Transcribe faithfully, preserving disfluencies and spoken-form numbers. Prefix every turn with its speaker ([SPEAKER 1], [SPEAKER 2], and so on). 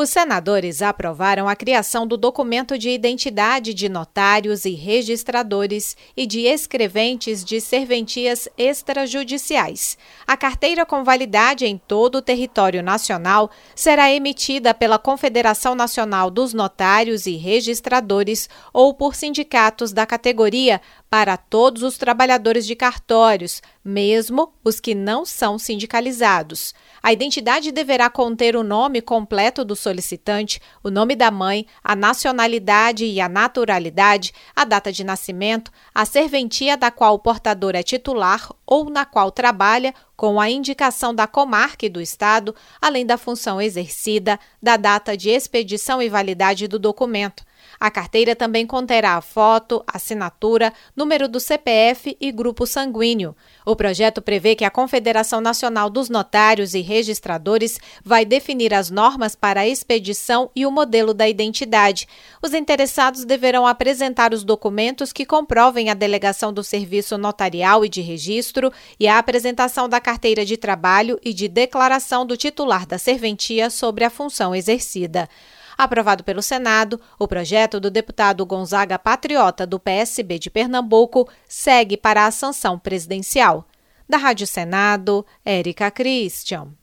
[SPEAKER 1] Os senadores aprovaram a criação do documento de identidade de notários e registradores e de escreventes de serventias extrajudiciais. A carteira com validade em todo o território nacional será emitida pela Confederação Nacional dos Notários e Registradores ou por sindicatos da categoria para todos os trabalhadores de cartórios, mesmo os que não são sindicalizados. A identidade deverá conter o nome completo do solicitante, o nome da mãe, a nacionalidade e a naturalidade, a data de nascimento, a serventia da qual o portador é titular ou na qual trabalha, com a indicação da comarca e do estado, além da função exercida, da data de expedição e validade do documento. A carteira também conterá a foto, assinatura, número do C P F e grupo sanguíneo. O projeto prevê que a Confederação Nacional dos Notários e Registradores vai definir as normas para a expedição e o modelo da identidade. Os interessados deverão apresentar os documentos que comprovem a delegação do serviço notarial e de registro e a apresentação da carteira de trabalho e de declaração do titular da serventia sobre a função exercida. Aprovado pelo Senado, o projeto do deputado Gonzaga Patriota, do P S B de Pernambuco, segue para a sanção presidencial. Da Rádio Senado, Érica Christian.